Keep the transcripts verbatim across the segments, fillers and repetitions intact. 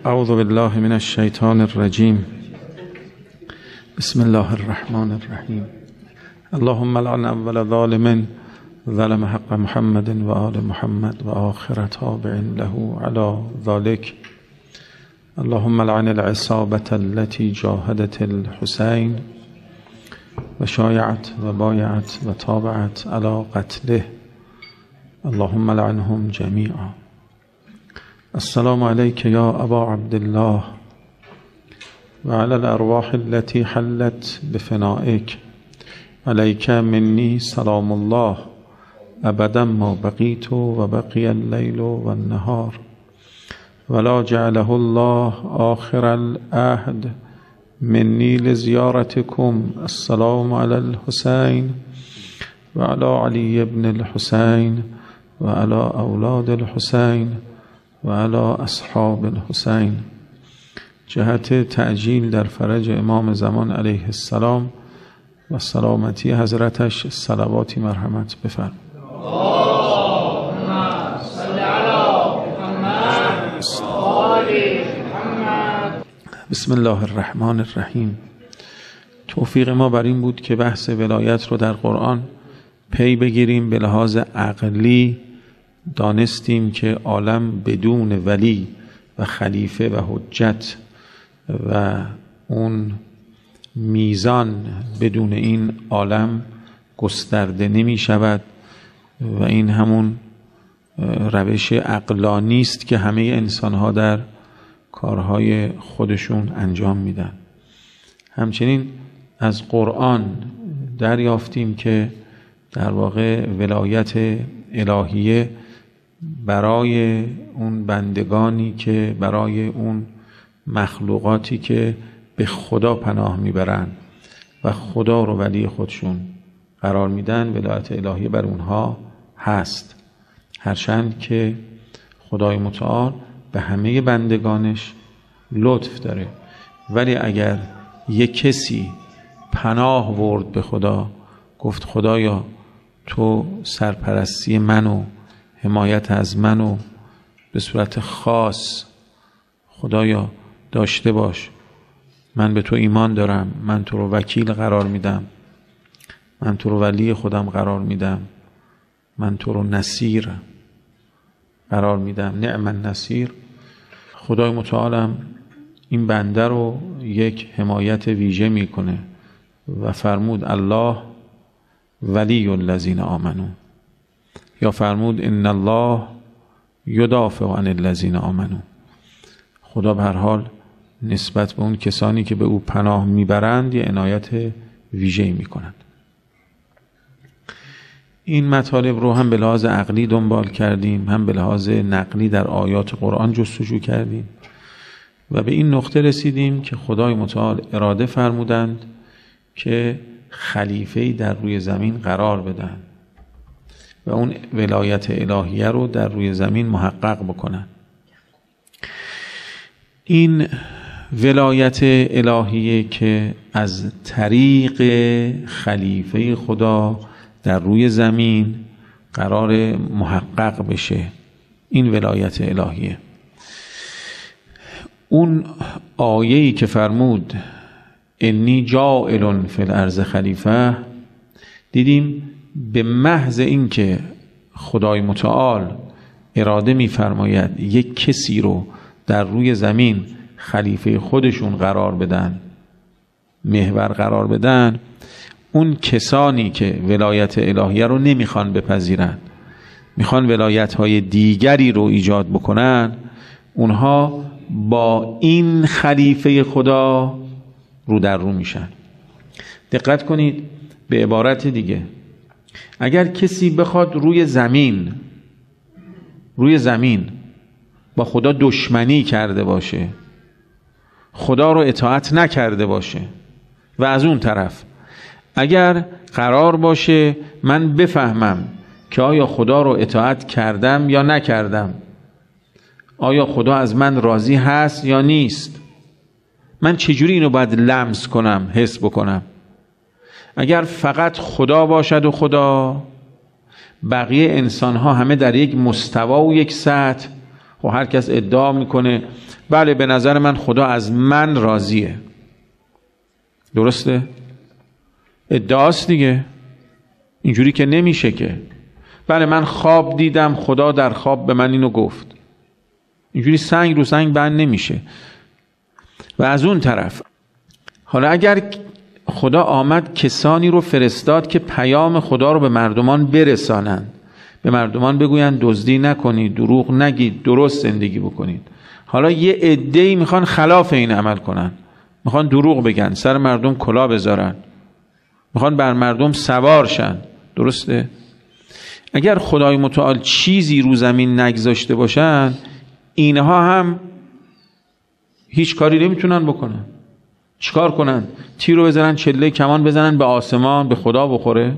اعوذ بالله من الشیطان الرجیم. بسم الله الرحمن الرحیم. اللهم لعن اول ظالم ظلم حق محمد و آل محمد و آخر تابع له على ذلك. اللهم لعن العصابة التي جاهدت الحسين و شایعت و بایعت و تابعت على قتله. اللهم لعنهم جميعا. السلام عليك يا أبا عبد الله وعلى الأرواح التي حلت بفنائك. عليك مني سلام الله أبدا ما بقيت وبقي الليل والنهار، ولا جعله الله آخر العهد مني لزيارتكم. السلام على الحسين وعلى علي بن الحسين وعلى أولاد الحسين وعلى اصحاب الحسین. جهت تعجیل در فرج امام زمان علیه السلام و سلامتی حضرتش صلواتی مرحمت بفرم. اللهم صل علی محمد و آل محمد. بسم الله الرحمن الرحیم. توفیق ما بر این بود که بحث ولایت رو در قرآن پی بگیریم. به لحاظ عقلی دانستیم که عالم بدون ولی و خلیفه و حجت و اون میزان بدون این عالم گسترده نمی شود و این همون روش عقلانی است که همه انسان‌ها در کارهای خودشون انجام میدن. همچنین از قرآن دریافتیم که در واقع ولایت الهیه برای اون بندگانی که برای اون مخلوقاتی که به خدا پناه میبرن و خدا رو ولی خودشون قرار میدن، ولایت الهیه بر اونها هست، هرچند که خدای متعال به همه بندگانش لطف داره. ولی اگر یک کسی پناه ورد به خدا، گفت خدایا تو سرپرستی منو، حمایت از منو به صورت خاص خدایا داشته باش، من به تو ایمان دارم، من تو رو وکیل قرار میدم، من تو رو ولی خودم قرار میدم، من تو رو نصیر قرار میدم، نعم النصیر. خدای متعالم این بنده رو یک حمایت ویژه میکنه و فرمود الله ولی الذین آمنو، یا فرمود ان الله یدافع عن الذین آمنو. خدا به هر حال نسبت به اون کسانی که به او پناه میبرند یه عنایت ویژه‌ای میکنند. این مطالب رو هم به لحاظ عقلی دنبال کردیم، هم به لحاظ نقلی در آیات قرآن جستجو کردیم و به این نقطه رسیدیم که خدای متعال اراده فرمودند که خلیفه‌ای در روی زمین قرار بدن و اون ولایت الهیه رو در روی زمین محقق بکنن. این ولایت الهیه که از طریق خلیفه خدا در روی زمین قرار محقق بشه، این ولایت الهیه. اون آیه‌ای که فرمود انی جاعل فی الارض خلیفه، دیدیم به محض این که خدای متعال اراده می‌فرماید یک کسی رو در روی زمین خلیفه خودشون قرار بدن، محور قرار بدن، اون کسانی که ولایت الهیه رو نمیخوان بپذیرن، میخوان ولایت‌های دیگری رو ایجاد بکنن، اونها با این خلیفه خدا رو در رو میشن. دقت کنید به عبارت دیگه، اگر کسی بخواد روی زمین روی زمین با خدا دشمنی کرده باشه، خدا رو اطاعت نکرده باشه و از اون طرف اگر قرار باشه من بفهمم که آیا خدا رو اطاعت کردم یا نکردم، آیا خدا از من راضی هست یا نیست، من چجوری اینو باید لمس کنم، حس بکنم؟ اگر فقط خدا باشد و خدا، بقیه انسان ها همه در یک مستوا و یک سطح، خب خب هر کس ادعا میکنه بله به نظر من خدا از من راضیه، درسته؟ ادعاست دیگه، اینجوری که نمیشه که. بله من خواب دیدم خدا در خواب به من اینو گفت، اینجوری سنگ رو سنگ بند نمیشه. و از اون طرف حالا اگر خدا آمد کسانی رو فرستاد که پیام خدا رو به مردمان برسانند، به مردمان بگویند دزدی نکنید، دروغ نگید، درست زندگی بکنید. حالا یه عده‌ای میخوان خلاف این عمل کنن، میخوان دروغ بگن، سر مردم کلاه بذارن، میخوان بر مردم سوار شن، درسته؟ اگر خدای متعال چیزی رو زمین نگذاشته باشن، اینها هم هیچ کاری نمیتونن بکنن. چیکار کنن؟ تیر رو بزنن، چله کمان بزنن به آسمان، به خدا بخوره؟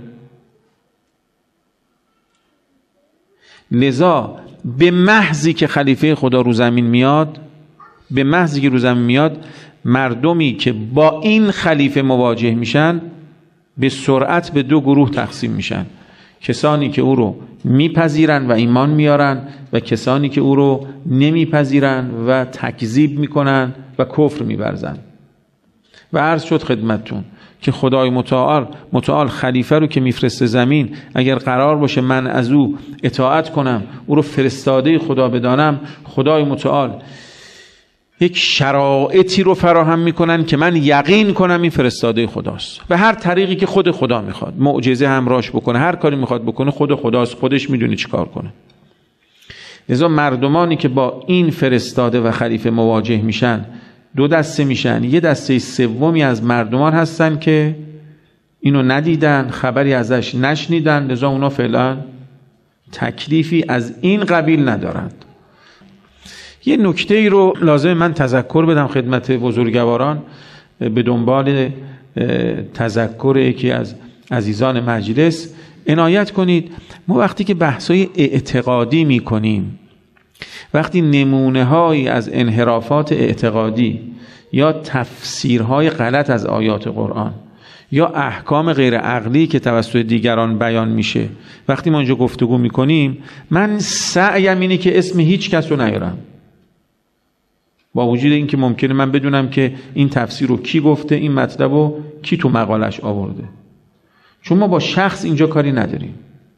لذا به محضی که خلیفه خدا رو زمین میاد، به محضی که رو زمین میاد، مردمی که با این خلیفه مواجه میشن به سرعت به دو گروه تقسیم میشن: کسانی که او رو میپذیرن و ایمان میارن و کسانی که او رو نمیپذیرن و تکذیب میکنن و کفر میورزن. و عرض شد خدمتتون که خدای متعال متعال خلیفه رو که میفرسته زمین، اگر قرار باشه من از او اطاعت کنم، او رو فرستاده خدا بدانم، خدای متعال یک شرایطی رو فراهم میکنن که من یقین کنم این فرستاده خداست. به هر طریقی که خود خدا میخواد، معجزه همراهش بکنه، هر کاری میخواد بکنه، خود خداست، خودش میدونه چی کار کنه. لذا مردمانی که با این فرستاده و خلیفه مواجه میشن دو دسته میشن. یه دسته سومی از مردمان هستن که اینو ندیدن، خبری ازش نشنیدن، لذا اونا فعلا تکلیفی از این قبیل ندارند. یه نکته ای رو لازم من تذکر بدم خدمت بزرگواران به دنبال تذکر یکی از عزیزان مجلس. عنایت کنید، ما وقتی که بحثای اعتقادی میکنیم، وقتی نمونه هایی از انحرافات اعتقادی یا تفسیرهای غلط از آیات قرآن یا احکام غیر عقلی که توسط دیگران بیان میشه، وقتی ما اینجا گفتگو میکنیم، من سعیم اینه که اسم هیچ کس رو نیارم، با وجود اینکه ممکنه من بدونم که این تفسیر رو کی گفته، این مطلب رو کی تو مقالش آورده، چون ما با شخص اینجا کاری نداریم.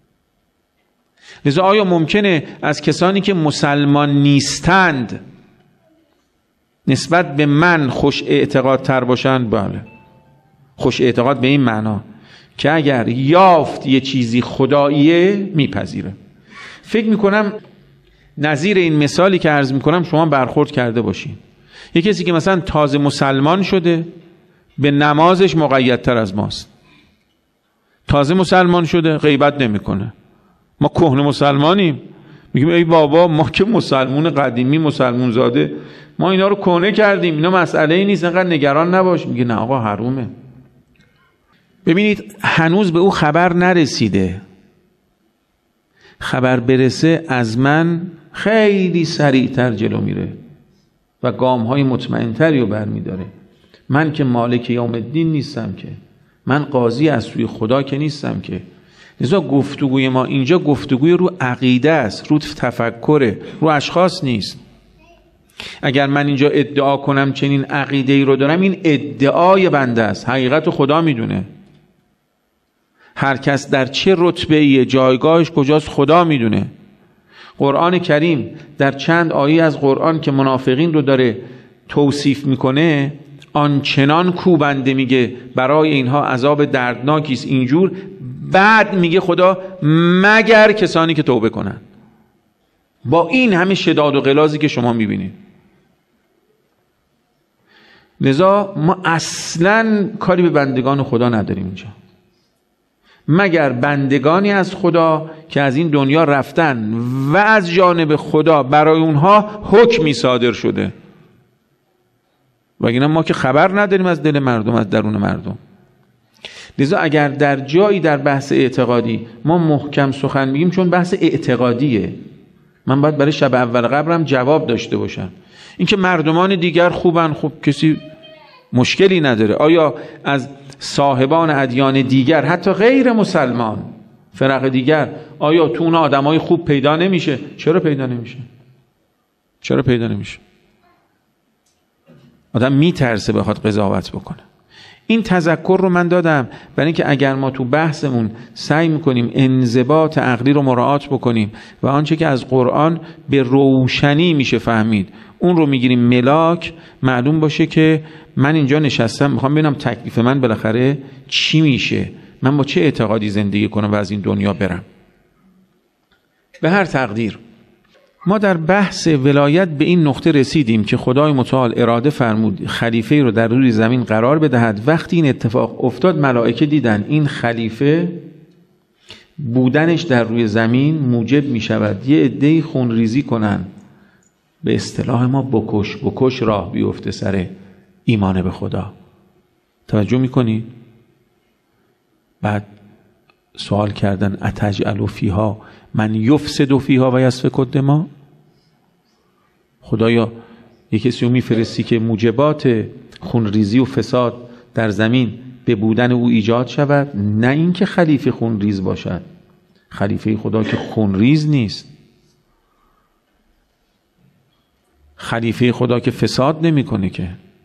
لذا آیا ممکنه از کسانی که مسلمان نیستند نسبت به من خوش اعتقاد تر باشند؟ بله، خوش اعتقاد به این معنا که اگر یافت یه چیزی خداییه میپذیره. فکر میکنم نظیر این مثالی که عرض میکنم شما برخورد کرده باشین. یه کسی که مثلا تازه مسلمان شده به نمازش مقیدتر از ماست، تازه مسلمان شده غیبت نمیکنه. ما کهنه مسلمانیم، میگیم ای بابا ما که مسلمون قدیمی مسلمون زاده، ما اینا رو کهنه کردیم، اینا مسئله ای نیست، انقدر نگران نباش. میگه نه آقا حرومه. ببینید هنوز به او خبر نرسیده، خبر برسه از من خیلی سریعتر جلو میره و گام های مطمئن تری رو برمیداره. من که مالک یوم الدین نیستم که، من قاضی از سوی خدا که نیستم که. لذا گفتگوی ما اینجا گفتگوی رو عقیده است، رو تفکره، رو اشخاص نیست. اگر من اینجا ادعا کنم چنین عقیده ای رو دارم، این ادعای بنده است، حقیقت خدا میدونه. هر کس در چه رتبه‌ای، جایگاهش کجاست، خدا میدونه. قرآن کریم در چند آیه از قرآن که منافقین رو داره توصیف میکنه، آنچنان کوبنده میگه برای اینها عذاب دردناکی است اینجور، بعد میگه خدا مگر کسانی که توبه کنن. با این همه شداد و غلاظی که شما میبینید. لذا ما اصلاً کاری به بندگان خدا نداریم اینجا، مگر بندگانی از خدا که از این دنیا رفتن و از جانب خدا برای اونها حکمی صادر شده. وگرنه ما که خبر نداریم از دل مردم، از درون مردم. لذا اگر در جایی در بحث اعتقادی ما محکم سخن میگیم، چون بحث اعتقادیه، من باید برای شب اول قبرم جواب داشته باشم. اینکه مردمان دیگر خوبن، خب کسی مشکلی نداره. آیا از صاحبان ادیان دیگر، حتی غیر مسلمان، فرق دیگر، آیا تو اون آدمای خوب پیدا نمیشه؟ چرا پیدا نمیشه؟ چرا پیدا نمیشه؟ آدم میترسه بخواد قضاوت بکنه. این تذکر رو من دادم برای اینکه اگر ما تو بحثمون سعی میکنیم انضباط عقلی رو مراعات بکنیم و آنچه که از قرآن به روشنی میشه فهمید اون رو میگیریم ملاک، معلوم باشه که من اینجا نشستم میخوام ببینم تکلیف من بالاخره چی میشه، من با چه اعتقادی زندگی کنم و از این دنیا برم. به هر تقدیر ما در بحث ولایت به این نقطه رسیدیم که خدای متعال اراده فرمود خلیفه رو در روی زمین قرار بدهد. وقتی این اتفاق افتاد ملائکه دیدن این خلیفه بودنش در روی زمین موجب می شود یه عده‌ای خون ریزی کنن، به اصطلاح ما بکش بکش راه بیفته سر ایمان به خدا. توجه می کنی؟ بعد سوال کردن اتجعل فیها من یفسد فیها و یسفک الدماء، خدایا یک کسی رو میفرستی که موجبات خونریزی و فساد در زمین به بودن او ایجاد شود، نه اینکه خلیفه خونریز باشد. خلیفه خدا که خونریز نیست، خلیفه خدا که فساد نمیکنه که.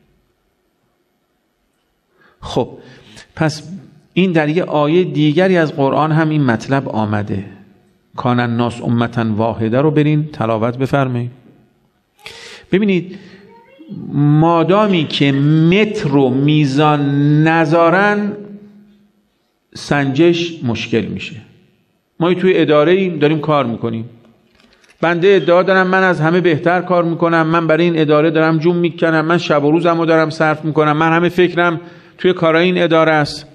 خب پس این در یه آیه دیگری از قرآن هم این مطلب آمده. کان الناس امتا واحده رو برین تلاوت بفرمایید. ببینید مادامی که متر و میزان نذارن سنجش مشکل میشه. ما توی اداره ایم داریم کار میکنیم، بنده ادعا دارم من از همه بهتر کار میکنم، من برای این اداره دارم جون میکنم، من شب و روزمو دارم صرف میکنم، من همه فکرم توی کارای این اداره است.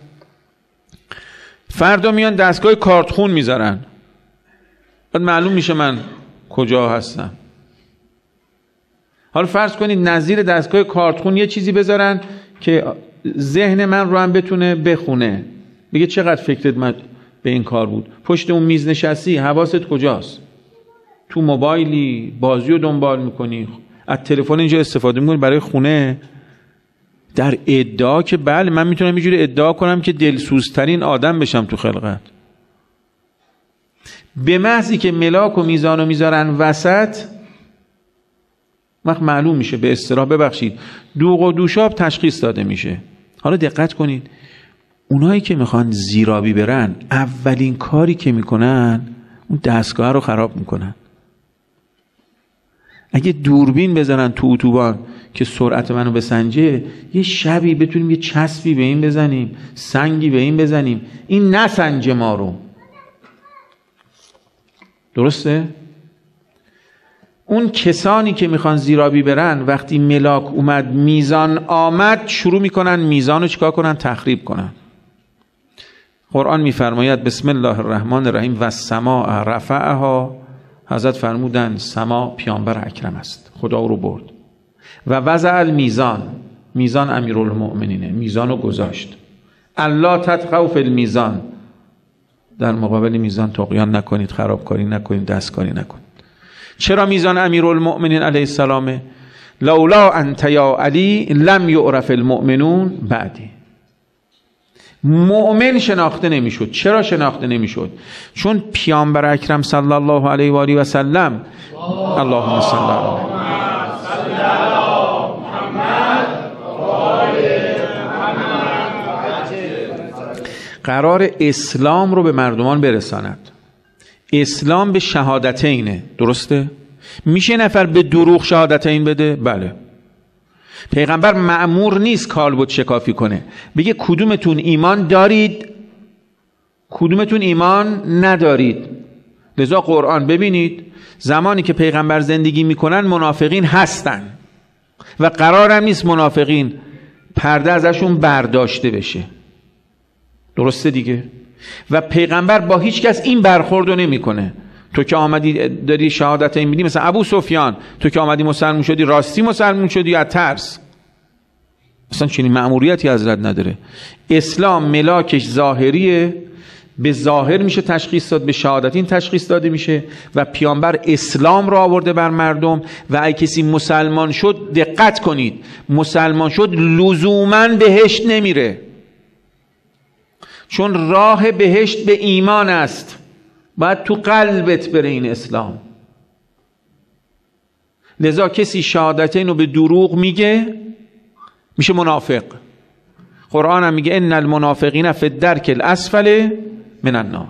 فردا میان دستگاه کارتخون میذارن، بعد معلوم میشه من کجا هستم. حالا فرض کنید نظیر دستگاه کارتخون یه چیزی بذارن که ذهن من رو هم بتونه بخونه، بگه چقدر فکرت من به این کار بود، پشت اون میز نشستی حواست کجاست، تو موبایلی بازی رو دنبال میکنی، از تلفن اینجا استفاده میکنی برای خونه. در ادعا که بله من میتونم اینجوری ادعا کنم که دلسوزترین آدم بشم تو خلقت، به محضی که ملاک و میزان رو میذارن وسط وقت معلوم میشه، به اصطلاح ببخشید دوغ و دوشاب تشخیص داده میشه. حالا دقت کنید اونایی که میخوان زیرابی برن اولین کاری که میکنن اون دستگاه رو خراب میکنن. اگه دوربین بزنن تو اتوبان که سرعت منو بسنجه، یه شبی بتونیم یه چسبی به این بزنیم، سنگی به این بزنیم، این نسنجه ما رو. درسته؟ اون کسانی که میخوان زیرابی برن وقتی ملاک اومد میزان آمد شروع میکنن میزان رو چیکار کنن؟ تخریب کنن. قرآن میفرماید بسم الله الرحمن الرحیم و السماء رفعها، حضرت فرمودن سما پیامبر اکرم است، خدا رو برد. و وضع المیزان، میزان امیرالمؤمنینه، میزان رو گذاشت. الا تطغوا فی المیزان، در مقابل میزان طغیان نکنید، خرابکاری نکنید، دستکاری نکنید. چرا میزان امیرالمؤمنین علیه السلامه؟ لولا انت یا علی لم یعرف المؤمنون بعدی. مؤمن شناخته نمیشد. چرا شناخته نمیشد؟ چون پیامبر اکرم صلی الله علیه و آله و سلم، اللهم صل علی قرار اسلام رو به مردمان برساند. اسلام به شهادتینه، درسته؟ میشه نفر به دروغ شهادتین بده؟ بله. پیغمبر مأمور نیست کالبد شکافی کنه، بگه کدومتون ایمان دارید کدومتون ایمان ندارید. لذا قرآن ببینید زمانی که پیغمبر زندگی میکنن منافقین هستن و قرارم نیست منافقین پرده ازشون برداشته بشه، درسته دیگه؟ و پیغمبر با هیچ کس این برخوردو نمیکنه. تو که آمدی داری شهادت این میدی، مثلا ابو سفیان، تو که آمدی مسلمون شدی راستی مسلمون شدی یا ترس؟ اصلا چنین مأموریتی حضرت نداره. اسلام ملاکش ظاهریه، به ظاهر میشه تشخیص داد، به شهادتین تشخیص داده میشه و پیامبر اسلام را آورده بر مردم. و اگه کسی مسلمان شد، دقت کنید، مسلمان شد لزوماً بهشت نمیره، چون راه بهشت به ایمان است، باید تو قلبت بره این اسلام. لذا کسی شهادتین رو به دروغ میگه میشه منافق. قرآن هم میگه ان المنافقین فی الدرک الاسفل من النار.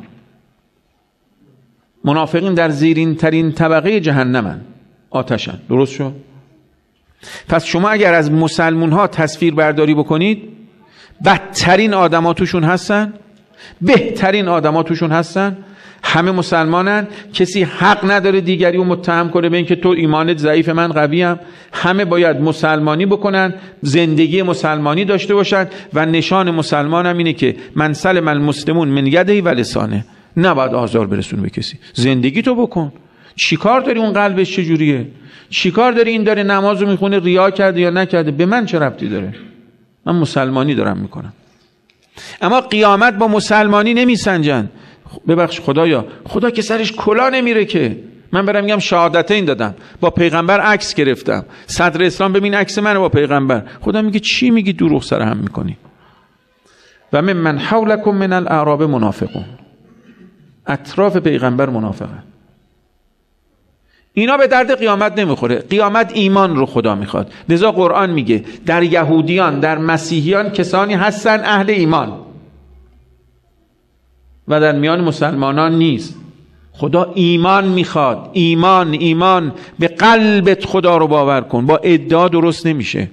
منافقین در زیرین ترین طبقه جهنمن، آتشن. درست شد؟ پس شما اگر از مسلمون ها تصویر برداری بکنید، بدترین آدما توشون هستن، بهترین آدما توشون هستن، همه مسلمانن، کسی حق نداره دیگری رو متهم کنه به اینکه تو ایمانت ضعیف من قویم. همه باید مسلمانی بکنن، زندگی مسلمانی داشته باشن و نشان مسلمان هم اینه که من سلم المسلمون من یده و لسانه. نباید آزار برسونه به کسی. زندگی تو بکن. چیکار داری اون قلبش چجوریه؟ چیکار داری این داره نمازو میخونه ریا کرده یا نکرده؟ به من چه ربطی داره؟ من مسلمانی دارم میکنم. اما قیامت با مسلمانی نمیسنجن. ببخش خدایا، خدا که سرش کلا نمیره که من برم میگم شهادتین دادم، با پیغمبر عکس گرفتم، صدر اسلام ببین عکس منو با پیغمبر. خدا میگه چی میگی دروغ سر هم میکنی؟ و من من حولکم من الاعراب منافقون. اطراف پیغمبر منافقن. اینا به درد قیامت نمیخوره. قیامت ایمان رو خدا میخواد. لذا قرآن میگه در یهودیان، در مسیحیان کسانی هستن اهل ایمان و در میان مسلمانان نیست. خدا ایمان میخواد. ایمان ایمان به قلبت خدا رو باور کن. با ادعا درست نمیشه.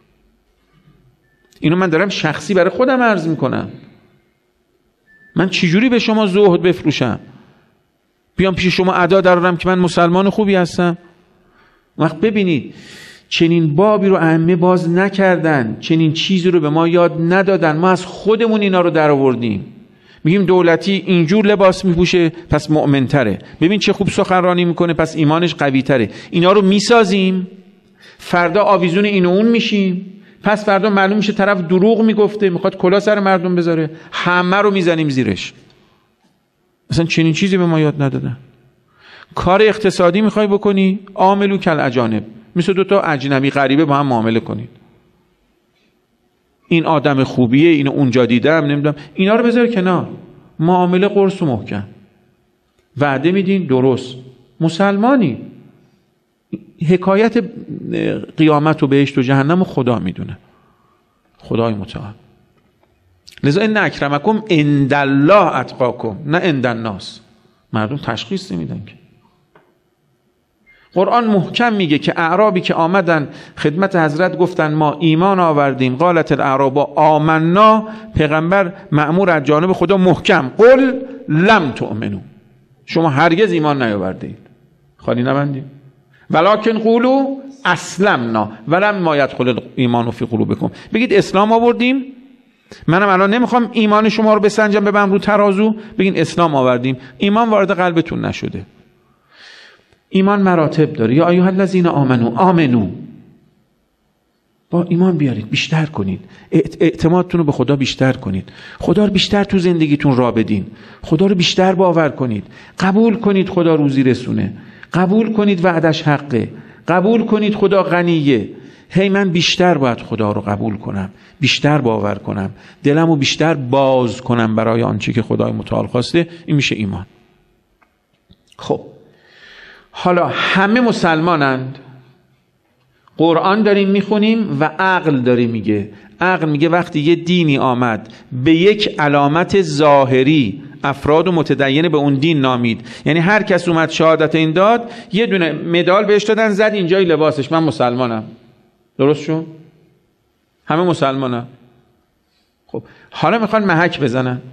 اینو من دارم شخصی برای خودم عرض میکنم. من چجوری به شما زهد بفروشم؟ بیام پیش شما ادا درارم که من مسلمان خوبی هستم؟ وقت ببینید چنین بابی رو ائمه باز نکردن، چنین چیزی رو به ما یاد ندادن. ما از خودمون اینا رو در آوردیم. میگیم دولتی اینجور لباس میپوشه پس مؤمن تره، ببین چه خوب سخنرانی میکنه پس ایمانش قوی تره. اینا رو میسازیم، فردا آویزون این و اون میشیم، پس فردا معلوم میشه طرف دروغ میگفته، میخواد کلا سر مردم بذاره، همه رو میزنیم زیرش. اصلا چنین چیزی به ما یاد ندادن. کار اقتصادی میخوای بکنی، عاملو کل اجانب، مثل دو تا اجنبی غریبه با هم معامله کنید. این آدم خوبیه، اینو اونجا دیدم، نمیدونم، اینا رو بذار کنار. معامله قرص و محکم، وعده میدین درست، مسلمانی. حکایت قیامت و بهشت و جهنم و خدا میدونه، خدای متعال. لذا ان اکرمکم عند الله اتقاکم، نه عند الناس. مردم تشخیص نمیدن که. قرآن محکم میگه که اعرابی که آمدن خدمت حضرت گفتن ما ایمان آوردیم، قالت الاعراب آمنا، پیغمبر مأمور از جانب خدا محکم قل لم تؤمنوا، شما هرگز ایمان نیاوردید. خالی نبندید. ولکن قولوا اسلمنا ولما یدخل ایمان فی قلوبکم، بگید اسلام آوردیم. منم الان نمیخوام ایمان شما رو بسنجم ببرم رو ترازو، بگین اسلام آوردیم، ایمان وارد قلبتون نشده. ایمان مراتب داره. یا ایها الذین آمنو آمنو، با ایمان بیارید، بیشتر کنید، اعتمادتون رو به خدا بیشتر کنید، خدا رو بیشتر تو زندگیتون را بدین، خدا رو بیشتر باور کنید، قبول کنید خدا روزی رسونه، قبول کنید وعدش حقه، قبول کنید خدا غنیه. هی من بیشتر باید خدا رو قبول کنم، بیشتر باور کنم، دلم رو بیشتر باز کنم برای آنچه که خدای متعال خواسته. این میشه ایمان. خب حالا همه مسلمانند، قرآن داریم میخونیم و عقل داره میگه. عقل میگه وقتی یه دینی آمد به یک علامت ظاهری افراد و متدین به اون دین نامید، یعنی هر کس اومد شهادت این داد، یه دونه مدال بهش دادن، زد اینجای لباسش من مسلمانم. درست شد؟ همه مسلمانم. خب حالا میخوان محک بزنن.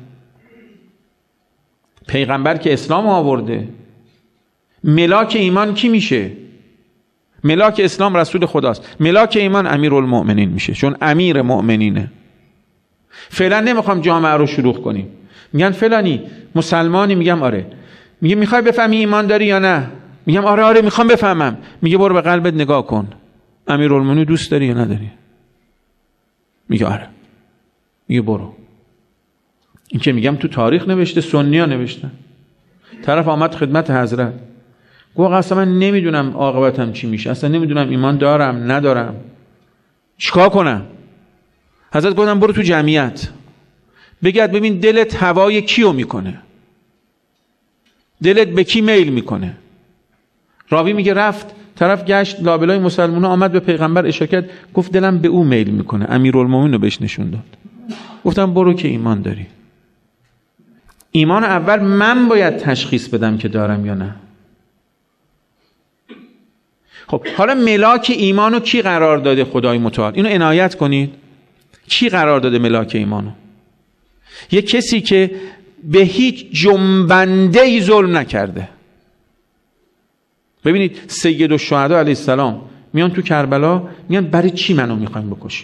پیغمبر که اسلام آورده، ملاک ایمان کی میشه؟ ملاک اسلام رسول خداست، ملاک ایمان امیرالمؤمنین میشه، چون امیر مؤمنینه. فعلا نمیخوام جامعه رو شلوغ کنیم. میگن فلانی مسلمانی، میگم آره. میگه میخوای بفهمی ایمان داری یا نه؟ میگم آره آره میخوام بفهمم. میگه برو به قلبت نگاه کن، امیرالمؤمنین دوست داری یا نداری؟ میگه آره. میگه برو. این که میگم تو تاریخ نوشته، سنی ها نوشتن. طرف آمد خدمت حضرت، گفت اصلا من نمیدونم عاقبتم چی میشه، اصلا نمیدونم ایمان دارم ندارم، چیکار کنم؟ حضرت گفتن برو تو جمعیت بگرد ببین دلت هوای کیو میکنه، دلت به کی میل میکنه. راوی میگه رفت طرف گشت لابلای مسلمونا، آمد به پیغمبر اشاره کرد، گفت دلم به او میل میکنه. امیرالمومنین رو بهش نشون داد. گفتم برو که ایمان داری. ایمان اول من باید تشخیص بدم که دارم یا نه. خب حالا ملاک ایمانو کی قرار داده؟ خدای متعال. اینو عنایت کنید. کی قرار داده ملاک ایمانو؟ یه کسی که به هیچ جنبنده‌ای ظلم نکرده. ببینید سید الشهدا علیه السلام میان تو کربلا، میان برای چی منو میخواین بکشین؟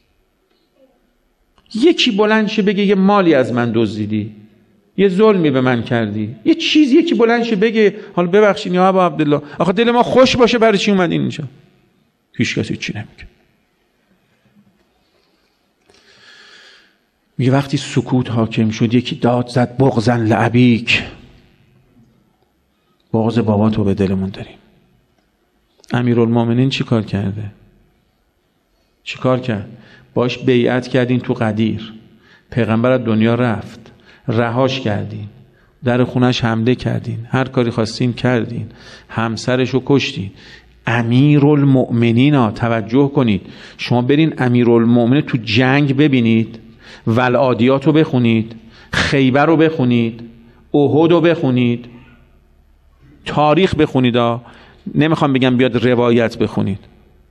یکی بلند شه بگه یه مالی از من دزدیدی، یه ظلمی به من کردی، یه چیزی یکی بلند شه بگه حالا ببخشید یا ابا عبدالله، آخه دل ما خوش باشه برای چی اومد اینجا؟ هیچ کسی چی نمیگه. میگه وقتی سکوت حاکم شد یکی داد زد بغضن لعبیک، بغض بابا تو به دلمون داریم. امیرالمومنین چی کار کرده؟ چی کار کرد؟ باش بیعت کردین تو قدیر، پیغمبر از دنیا رفت، رهاش کردین، در خونش حمله کردین، هر کاری خواستین کردین، همسرشو کشتین. امیرالمومنین ها توجه کنید، شما برین امیرالمومنین تو جنگ ببینید، ولعادیات رو بخونید، خیبر رو بخونید، احد رو بخونید، تاریخ بخونید ها. نمیخوام بگم بیاد روایت بخونید.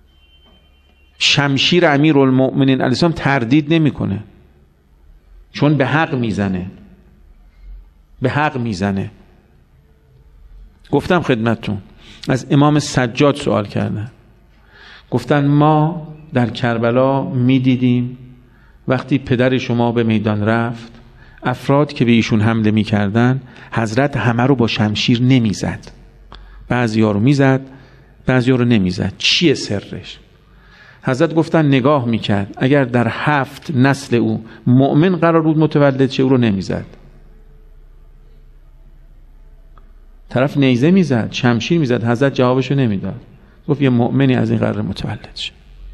شمشیر امیرالمومنین علیه السلام تردید نمیکنه، چون به حق میزنه، به حق میزنه. گفتم خدمتتون از امام سجاد سوال کردن، گفتن ما در کربلا میدیدیم وقتی پدر شما به میدان رفت، افراد که به ایشون حمله میکردن حضرت همه رو با شمشیر نمیزد، بعضیا رو میزد بعضیا رو نمیزد. چیه سرش؟ حضرت گفتن نگاه میکرد، اگر در هفت نسل او مؤمن قرار بود متولد شه او رو نمیزد. طرف نیزه میزد، شمشیر میزد، حضرت جوابشو نمیداد، گفت یه مؤمنی از این قرار متولد شه.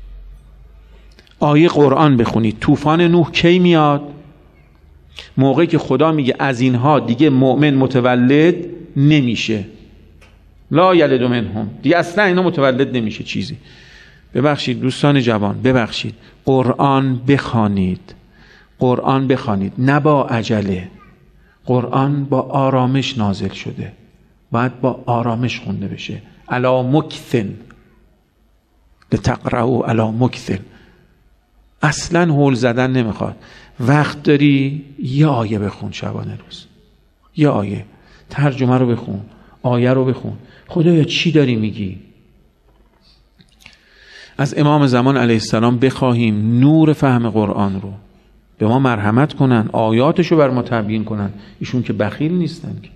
آیه قرآن بخونید. طوفان نوح کی میاد؟ موقعی که خدا میگه از اینها دیگه مؤمن متولد نمیشه، لا یلد منهم، دیگه اصلا اینا متولد نمیشه چیزی. ببخشید دوستان جوان، ببخشید، قرآن بخوانید، قرآن بخوانید، نه با عجله. قرآن با آرامش نازل شده، باید با آرامش خونده بشه. علی مکثن لتقرؤوا علی مکثن، اصلا هول زدن نمیخواد. وقت داری یه آیه بخون شبانه روز، یه آیه، ترجمه رو بخون، آیه رو بخون. خدایا چی داری میگی؟ از امام زمان علیه السلام بخواهیم نور فهم قرآن رو به ما مرحمت کنن، آیاتشو بر ما تبیین کنن. ایشون که بخیل نیستن که.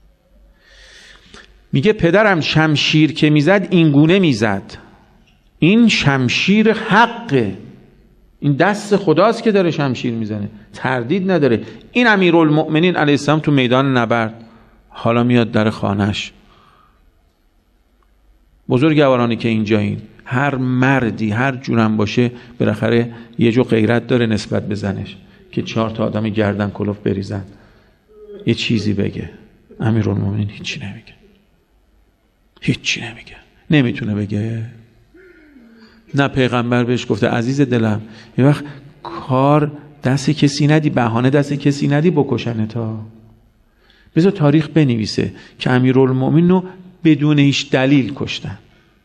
میگه پدرم شمشیر که میزد این گونه میزد، این شمشیر حقه، این دست خداست که داره شمشیر میزنه، تردید نداره. این امیرالمؤمنین علیه السلام تو میدان نبرد، حالا میاد در خانهش. بزرگوارانی که اینجا این، هر مردی هر جورم باشه بالاخره یه جو غیرت داره نسبت به زنش که چهار تا آدم گردن کلوف بریزن یه چیزی بگه. امیرالمومنین هیچی نمیگه، هیچی نمیگه، نمیتونه بگه. نه پیغمبر بهش گفته عزیز دلم یه وقت کار دست کسی ندی، بهانه دست کسی ندی بکشنه. تا بذار تاریخ بنویسه که امیرالمومنین رو بدون هیچ دلیل کشتن.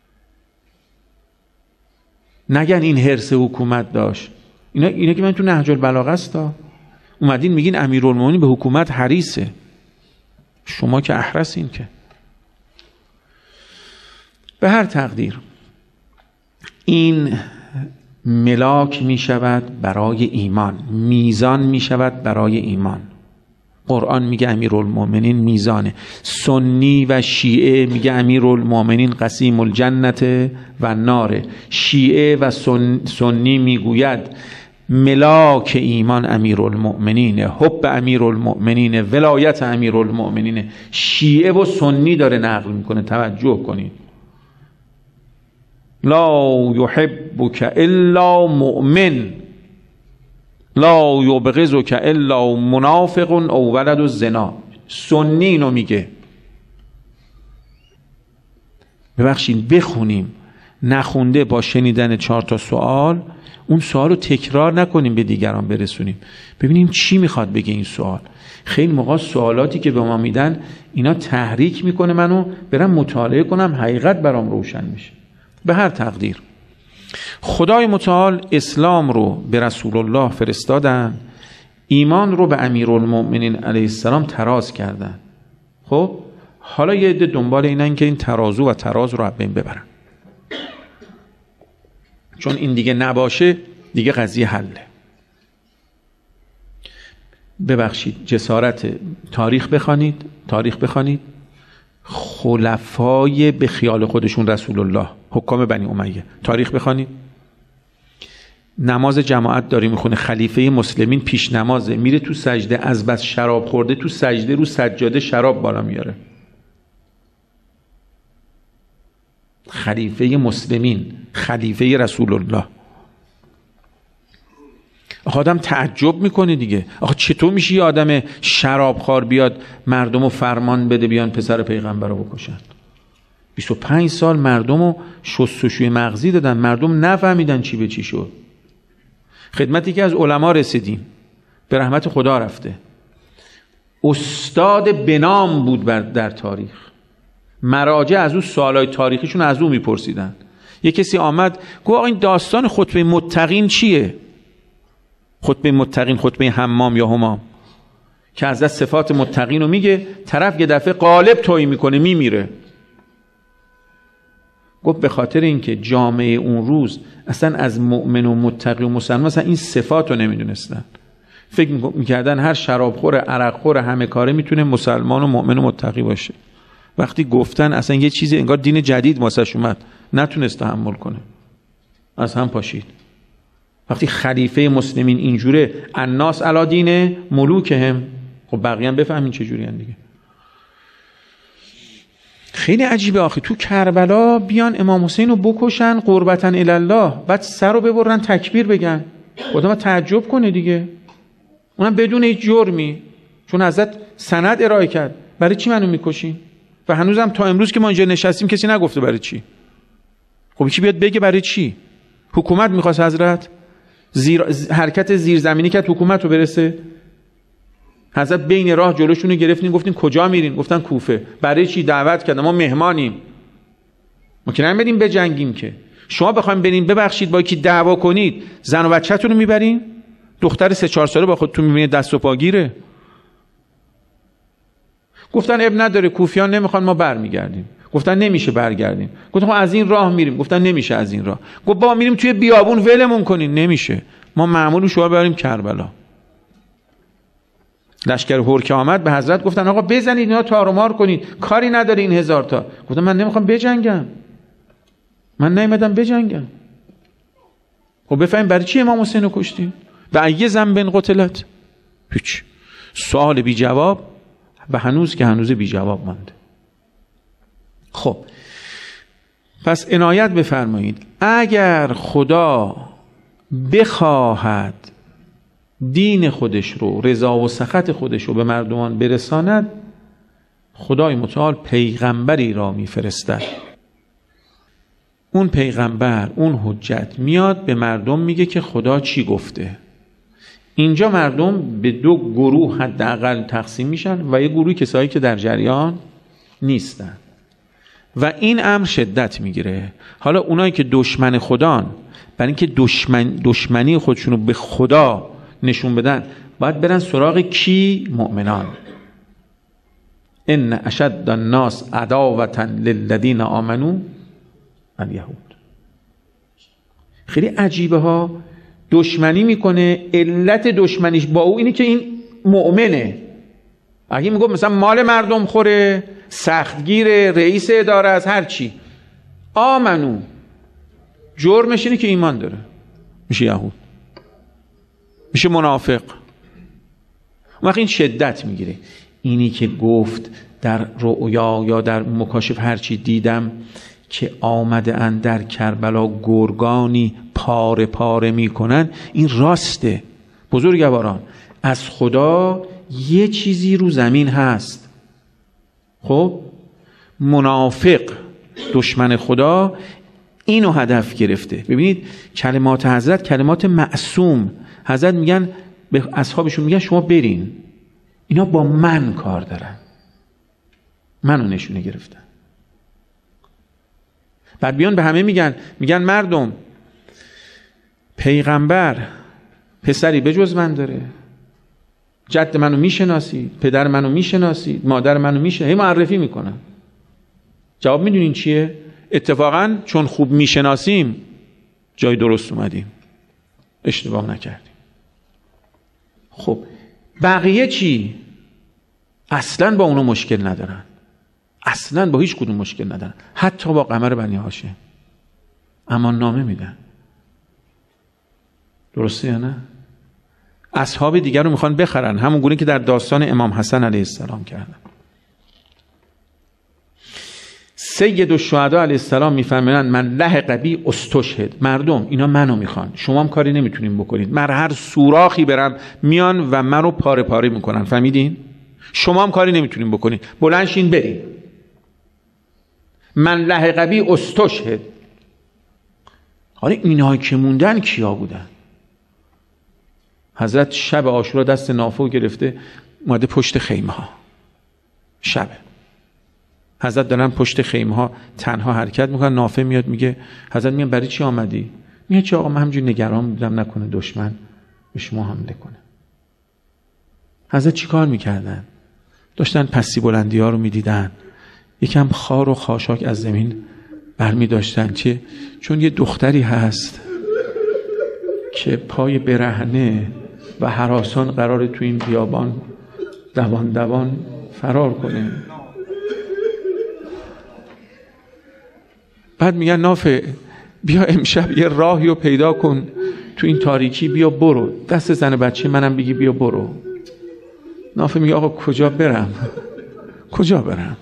نگن این حرص حکومت داشت. اینا اینا که من تو نهج البلاغه است، اومدین میگین امیرالمومنین به حکومت حریصه. شما که احرسین. که به هر تقدیر این ملاک می شود برای ایمان، میزان می شود برای ایمان. قرآن میگه امیرالمومنین میزانه. سنی و شیعه میگه امیرالمومنین قسیم الجنت و ناره. شیعه و سن... سنی میگوید ملاک ایمان امیرالمومنین، حب امیرالمومنین، ولایت امیرالمومنین. شیعه و سنی داره نقل میکنه، توجه کنید. لا یحبک الا مؤمن، لا یبغضک الا منافق او ولد الزنا. سنی اینو میگه. ببخشید بخونیم، نخونده با شنیدن چهار تا سوال اون سوال رو تکرار نکنیم، به دیگران برسونیم، ببینیم چی میخواد بگه این سوال. خیلی موقع سوالاتی که به ما میدن اینا تحریک میکنه منو برم مطالعه کنم، حقیقت برام روشن میشه. به هر تقدیر خدای متعال اسلام رو به رسول الله فرستادن، ایمان رو به امیرالمؤمنین علیه السلام تراز کردن. خب حالا یه عده دنبال اینن که این ترازو و تراز رو بین ببرن، چون این دیگه نباشه دیگه قضیه حله. ببخشید جسارت تاریخ بخوانید، تاریخ بخوانید، خلفای به خیال خودشون رسول الله، حکام بنی امیه، تاریخ بخوانید. نماز جماعت داری میخونه، خلیفه مسلمین پیش نمازه، میره تو سجده از بس شراب خورده تو سجده رو سجاده شراب بالا میاره. خلیفه مسلمین، خلیفه رسول الله. آدم تعجب میکنه دیگه، آخه چطور میشه یه آدم شرابخوار بیاد مردم رو فرمان بده بیان پسر پیغمبر رو بکشن؟ بیست و پنج سال مردم رو شستشوی مغزی دادن، مردم نفهمیدن چی به چی شد. خدمتی که از علما رسیدیم به رحمت خدا رفته، استاد بنام بود در تاریخ، مراجع از اون سوالای تاریخیشون از اون میپرسیدن. یه کسی آمد گفت آقا این داستان خطبه متقین چیه؟ خطبه متقین، خطبه حمام یا همام که از صفات متقین رو میگه، طرف یه دفعه قالب تویی میکنه میمیره. گفت به خاطر اینکه جامعه اون روز اصلا از مؤمن و متقی و مسلمان اصلا این صفات رو نمیدونستن، فکر میکردن هر شرابخور عرقخور همه کاره میتونه مسلمان و مؤمن و متقی باشه. وقتی گفتن اصلا یه چیزی انگار دین جدید واسش اومد، نتونست تحمل کنه، از هم پاشید. وقتی خلیفه مسلمین اینجوره، الناس علی دین ملوکهم، خب بقیه هم بفهمین چه جوری ان دیگه. خیلی عجیبه آخه تو کربلا بیان امام حسین رو بکشن قربتا الی الله، بعد سر رو ببرن تکبیر بگن. آدم تعجب کنه دیگه، اونم بدون هیچ جرمی، چون حضرت سند ارائه کرد. برای چی منو میکشین؟ و هنوزم تا امروز که ما اینجا نشستیم کسی نگفته برای چی. خب کی بیاد بگه برای چی؟ حکومت میخواست حضرت زیر... حرکت زیرزمینی که حکومت رو برسه. حضرت بین راه جلوشون رو گرفتین، گفتین کجا میرین؟ گفتن کوفه. برای چی؟ دعوت کردن، ما مهمانیم، ما که نمیدیم بجنگیم که. شما بخواید برین ببخشید با کی دعوا کنید، زن و بچه‌تون رو میبرین؟ دختر سه چهار ساله با خودتون میبینید دست و پاگیره. گفتن اب نداره، کوفیان نمیخوان، ما برمیگردیم. گفتن نمیشه برگردیم. گفتم از این راه میریم. گفتن نمیشه از این راه. گفت با میریم توی بیابون ولمون کنین. نمیشه، ما معمول شما بریم کربلا. لشکر هور که آمد به حضرت گفتن آقا بزنید اینا تار و مار کنید، کاری نداره این هزار تا. گفتم من نمیخوام بجنگم، من نیومدم بجنگم. خب بفهمیم برای چی امام حسین رو کشتین؟ به ایه ذنب قتلت؟ هیچ. سوال بی جواب و هنوز که هنوز بی جواب مانده. خب پس عنایت بفرمایید، اگر خدا بخواهد دین خودش رو، رضا و سخط خودش رو به مردمان برساند، خدای متعال پیغمبری را میفرستد. اون پیغمبر، اون حجت میاد به مردم میگه که خدا چی گفته. اینجا مردم به دو گروه حداقل تقسیم میشن و یه گروه کسایی که در جریان نیستن و این امر شدت میگیره. حالا اونایی که دشمن خدان، برای اینکه دشمن دشمنی خودشونو به خدا نشون بدن، باید برن سراغ کی؟ مؤمنان. ان اشد الناس عداوة للذین آمنوا الیهود. خیلی عجیبه ها، دشمنی میکنه، علت دشمنیش با او اینه که این مؤمنه. اگه میگم مثلا مال مردم خوره، سختگیره، رئیس اداره از هر چی، آمنو، جرمش اینه که ایمان داره، میشه یهود، میشه منافق. اون وقت این شدت میگیره. اینی که گفت در رؤیا یا در مکاشف هرچی دیدم که آمده اند در کربلا گرگانی پاره پاره میکنن، این راسته. بزرگواران، از خدا یه چیزی رو زمین هست. خب منافق دشمن خدا اینو هدف گرفته. ببینید کلمات حضرت کلمات معصوم. حضرت میگن به اصحابشون میگن شما برین، اینا با من کار دارن، منو نشونه گرفتن. بعد بیان به همه میگن میگن مردم پیغمبر پسری بجز من داره، جد منو میشناسید، پدر منو میشناسید، مادر منو میشناسید، هی معرفی میکنن. جواب میدونین چیه؟ اتفاقا چون خوب میشناسیم جای درست اومدیم، اشتباه نکردیم. خب بقیه چی؟ اصلا با اونا مشکل ندارن، اصلا با هیچ کدوم مشکل ندارن، حتی با قمر بنی هاشم امان نامه میدن. درسته یا نه؟ اصحاب دیگر رو میخوان بخرن، همون گونه که در داستان امام حسن علیه السلام کردن. سید الشهدا علیه السلام میفرمایند من لحق بی استشهد، مردم اینا منو میخوان، شما هم کاری نمیتونین بکنید، من هر سوراخی برم میان و منو پاره پاره میکنن، فهمیدین؟ شما هم کاری نمیتونین بکنید، بلند شین برید. من لحق بی استشهد. حالا اینایی که موندن کیا بودن؟ حضرت شب عاشورا دست نافه گرفته اومده پشت خیمه ها، شب حضرت دارن پشت خیمه ها تنها حرکت میکنن، نافه میاد میگه حضرت میگن برای چی آمدی؟ میگه چه آقا من همینجوری نگران بودم نکنه دشمن به شما حمله کنه. حضرت چی کار میکردن؟ داشتن پستی بلندی ها رو میدیدن، یکم خار و خاشاک از زمین برمی داشتن. چه؟ چون یه دختری هست که پای برهنه و هراسان قراره تو این بیابان دوان دوان فرار کنه. بعد میگن نافه بیا امشب یه راهی رو پیدا کن تو این تاریکی، بیا برو، دست زن بچه منم بگی بیا برو. نافه میگه آقا کجا برم؟ کجا برم؟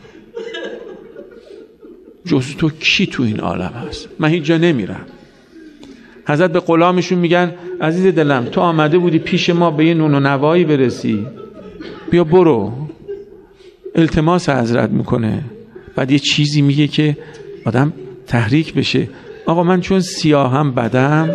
جز تو کی تو این عالم هست؟ من هیچ جا نمیرم. حضرت به غلامشون میگن عزیز دلم تو آمده بودی پیش ما به یه نون و نوایی برسی، بیا برو. التماس حضرت میکنه، بعد یه چیزی میگه که آدم تحریک بشه. آقا من چون سیاهم بدم،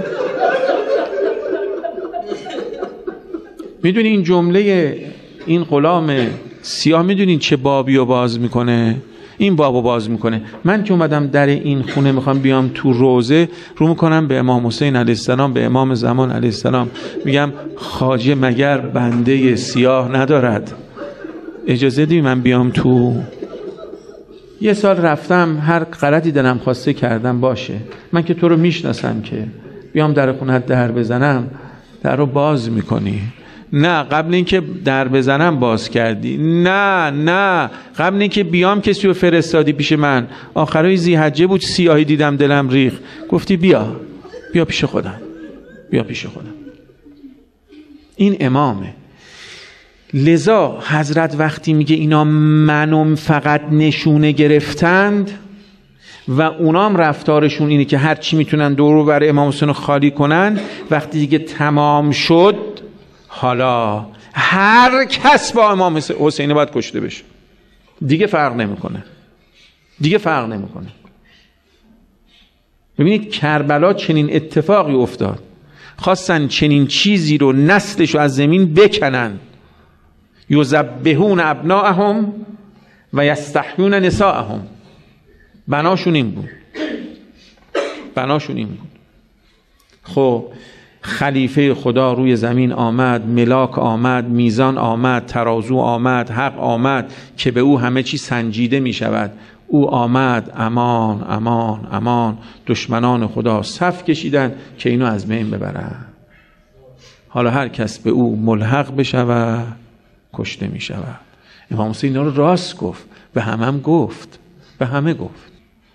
میدونی این جمله این غلام سیاه میدونین چه بابی رو باز میکنه؟ این بابو باز میکنه. من که اومدم در این خونه میخوام بیام تو روزه، رو میکنم به امام حسین علیه السلام، به امام زمان علیه السلام، میگم خواجه مگر بنده سیاه ندارد؟ اجازه دی من بیام تو؟ یه سال رفتم هر غلطی دلم خواسته کردم، باشه من که تو رو میشناسم که بیام در خونت در بزنم، در رو باز میکنی؟ نه قبل اینکه در بزنم باز کردی، نه نه قبل اینکه بیام کسی رو فرستادی پیش من، آخرای ذی‌حجه بود سیاهی دیدم دلم ریخ، گفتی بیا بیا پیش خودم، بیا پیش خودم. این امامه. لذا حضرت وقتی میگه اینا منم فقط نشونه گرفتند و اونام رفتارشون اینه که هر چی میتونن دور و بر امام حسین خالی کنن، وقتی دیگه تمام شد حالا هر کس با امام حسین باید کشته بشه، دیگه فرق نمیکنه، دیگه فرق نمیکنه. ببینید کربلا چنین اتفاقی افتاد، خواستن چنین چیزی رو نسلش رو از زمین بکنن، یذبحون ابناءهم و یستحیون نساءهم. بناشون این بود، بناشون این بود. خب خلیفه خدا روی زمین آمد، ملاک آمد، میزان آمد، ترازو آمد، حق آمد که به او همه چی سنجیده می شود. او آمد، امان امان امان. دشمنان خدا صف کشیدن که اینو از بین ببرن. حالا هر کس به او ملحق بشود کشته می شود. امام حسین اینا رو راست گفت، به همه هم گفت، به همه گفت.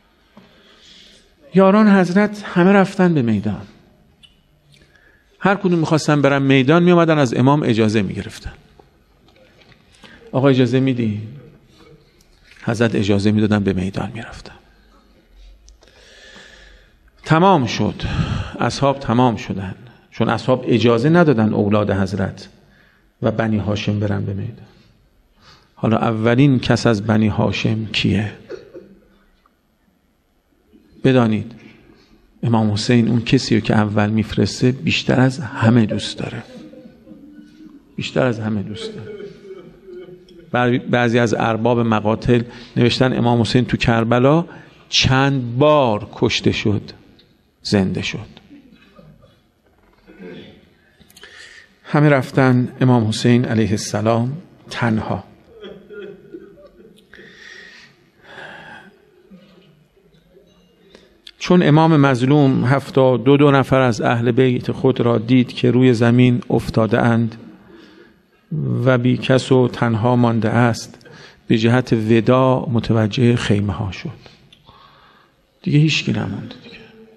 یاران حضرت همه رفتن به میدان، هر کدوم میخواستن برن میدان می اومدن از امام اجازه می گرفتن. آقا اجازه میدی؟ حضرت اجازه میدادن، به میدان می رفتن. تمام شد، اصحاب تمام شدن، چون اصحاب اجازه ندادن اولاد حضرت و بنی هاشم برن به میدان. حالا اولین کس از بنی هاشم کیه؟ بدانید امام حسین اون کسی رو که اول میفرسته بیشتر از همه دوست داره، بیشتر از همه دوست داره. بعضی از ارباب مقاتل نوشتن امام حسین تو کربلا چند بار کشته شد، زنده شد. همه رفتن، امام حسین علیه السلام تنها. چون امام مظلوم هفتا دو دو نفر از اهل بیت خود را دید که روی زمین افتاده اند و بی کس و تنها مانده است، به جهت ودا متوجه خیمه ها شد. دیگه هیچ کی نموند دیگه.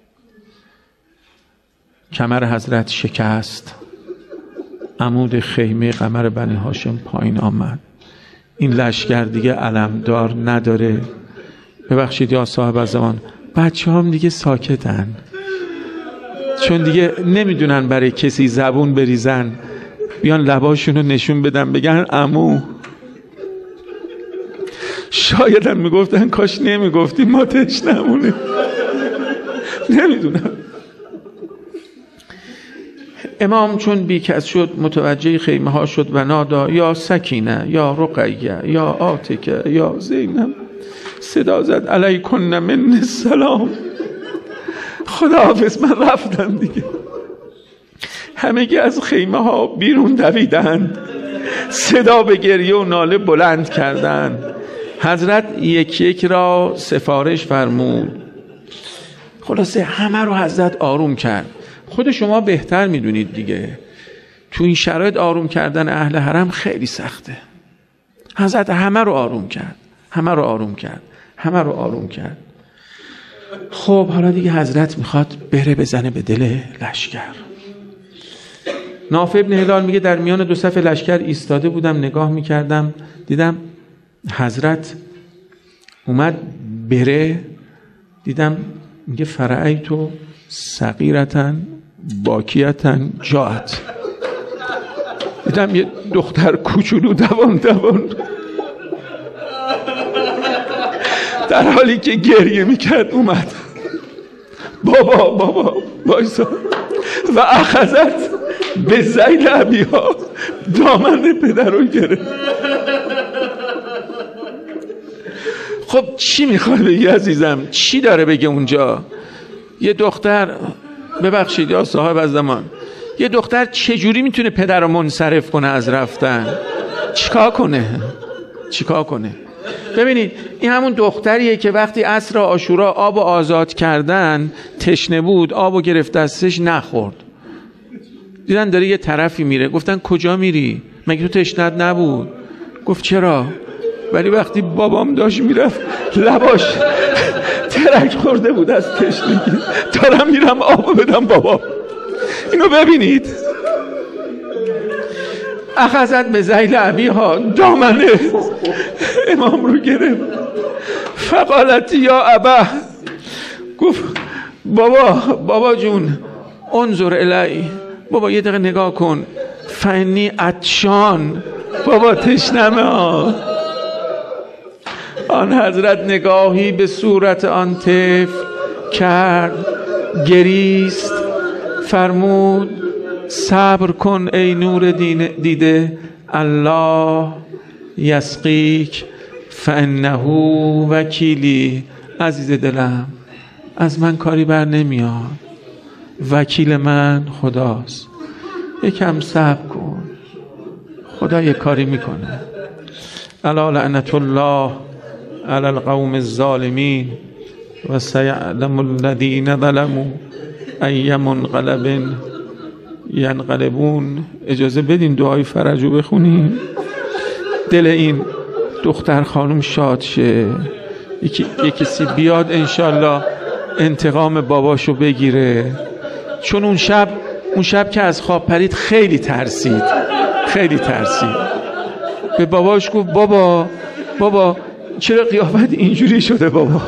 کمر حضرت شکست، عمود خیمه قمر بنی هاشم پایین آمد. این لشکر دیگه علمدار نداره. ببخشید یا صاحب الزمان، بچه هم دیگه ساکتن، چون دیگه نمیدونن برای کسی زبون بریزن، بیان لباشونو نشون بدن بگن عمو. شاید هم میگفتن کاش نمیگفتی ما تشنمونه. نمیدونم. امام چون بیکس شد متوجه خیمه ها شد و نادا یا سکینه یا رقیه یا آتکه یا زینب. صدا زد علیکن من السلام. خداحافظ، من رفتم دیگه. همگی از خیمه ها بیرون دویدند، صدا به گریه و ناله بلند کردند. حضرت یک یک را سفارش فرمود. خلاصه همه رو حضرت آروم کرد. خود شما بهتر میدونید دیگه، تو این شرایط آروم کردن اهل حرم خیلی سخته. حضرت همه رو آروم کرد، همه رو آروم کرد، همه رو آروم کرد. خب حالا دیگه حضرت میخواد بره بزنه به دل لشکر. نافع ابن هلال میگه در میان دو صف لشکر ایستاده بودم، نگاه میکردم، دیدم حضرت اومد بره، دیدم میگه فرعیتو صغیرتن باکیتن جات. دیدم یه دختر کوچولو دوان دوان در حالی که گریه میکرد اومد. بابا بابا بایسا. و اخذت به زیل ابیها، دامن پدر رو گرفت. خب چی میخواد بگی عزیزم؟ چی داره بگه اونجا؟ یه دختر، ببخشید یا صاحب از زمان، یه دختر چجوری میتونه پدر رو منصرف کنه از رفتن؟ چیکار کنه؟ چیکار کنه؟ ببینید این همون دختریه که وقتی عصر عاشورا آب آزاد کردن تشنه بود، آبو گرفت دستش نخورد. دیدن داره یه طرفی میره، گفتن کجا میری؟ مگه تو تشنت نبود؟ گفت چرا؟ ولی وقتی بابام داشت میرفت لباش ترک خورده بود از تشنگی، دارم میرم آبو بدم بابا. اینو ببینید. اخذت به ذیل ابیها، دامنه امام رو گرفت. فقالت یا ابا، گفت بابا بابا جون انظر الی، بابا یه دقیقه نگاه کن، فنی عطشان، بابا تشنمه ها. آن حضرت نگاهی به صورت آن طفل کرد، گریست، فرمود صبر کن ای نور دیده، الله یسقیک فانه وکیلی. عزیز دلم، از من کاری بر نمیاد، وکیل من خداست. یکم صبر کن، خدا یک کاری میکنه. الا لعنت الله علی القوم الظالمین و سیعلم الذین ظلموا ای منقلب ینقلبون. اجازه بدین دعای فرجو بخونیم، دل این دختر خانم شاد شه، یکی کسی بیاد انشالله انتقام باباشو بگیره. چون اون شب اون شب که از خواب پرید خیلی ترسید، خیلی ترسید. به باباش گفت بابا بابا چرا قیافت اینجوری شده بابا؟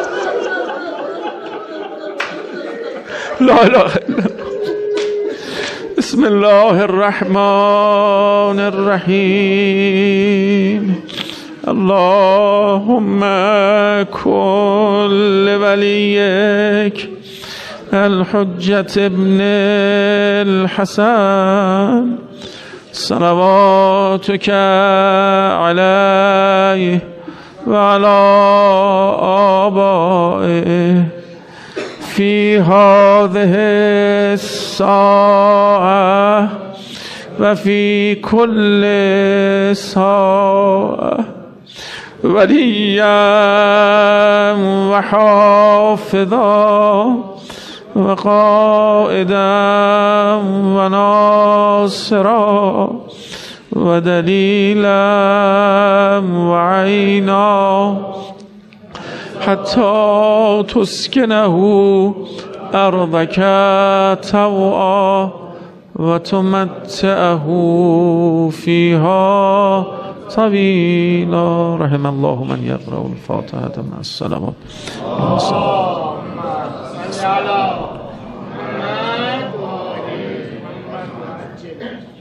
لا اله الا بسم الله الرحمن الرحیم. اللهم كن لوليك الحجة ابن الحسن صلواتك عليه وعلى آبائه في هذه الساعة وفي كل ساعة وليا وحافظا وقائدا وناصرا ودليلا وعينا حتى تسكنه أرضك طوعا وتمتعه فيها طويلا. رحم الله من يقرأ الفاتحة مع الصلوات. اللهم صل على محمد وآل محمد.